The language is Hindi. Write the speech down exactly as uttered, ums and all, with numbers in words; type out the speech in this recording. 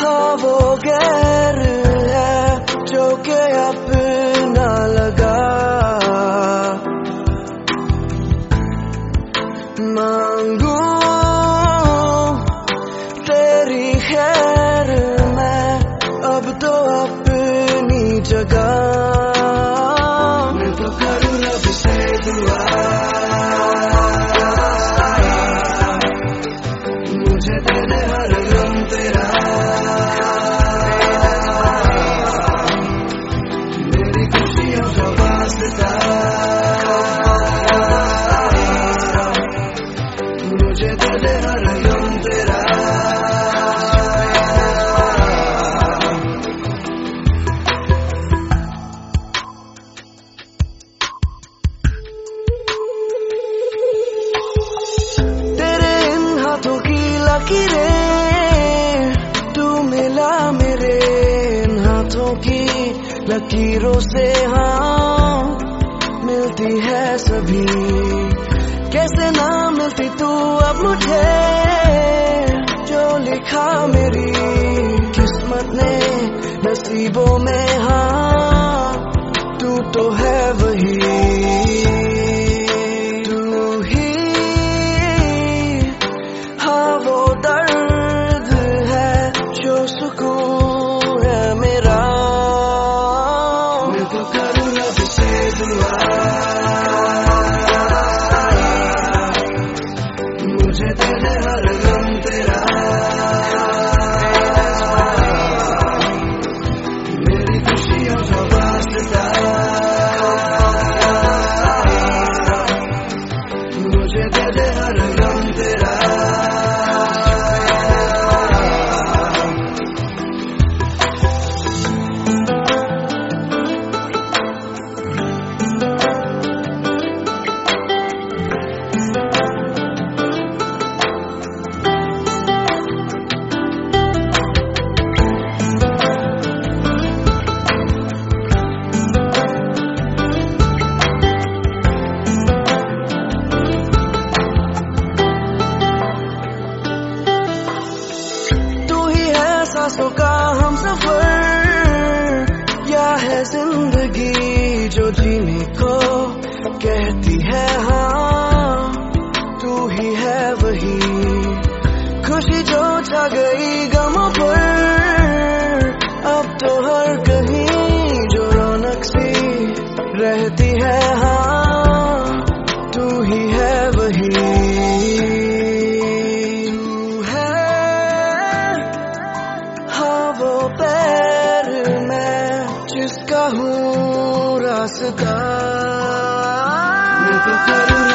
हाँ वो गैर है जो के अपना लगा, मांगू तेरी खैर मैं अब तो अपनी जगह, मैं तो करूँ रब से दुआ मुझे दे दे हर गम तेरा, मेरी खुशियों का वास्ता मुझे दे दे हर गम तेरा। तेरे इन हाथों की लकीरें तू मिला मेरे इन हाथों की लकीरों से, हाँ मिलती है सभी, कैसे ना मिलती तू अब मुझे, जो लिखा मेरी किस्मत ने नसीबों में, हाँ तू तो है वही, तू ही हाँ वो दर्द है जो सुकून है मेरा, मैं तो करूँ रब से दुआ मुझे दे दे हर गम तेरा, मेरी खुशियों का वास्ता मुझे दे दे हर गम तेरा। सांसों का हम सफर या है जिंदगी जो जीने को कहती है, हाँ तू ही है वही, खुशी जो छा गई गमों पर अब तो हर कहीं जो रौनक सी रहती है, हाँ तू ही है वही, वो पैर मैं जिसका हूँ रास्ता, मैं तो करूँ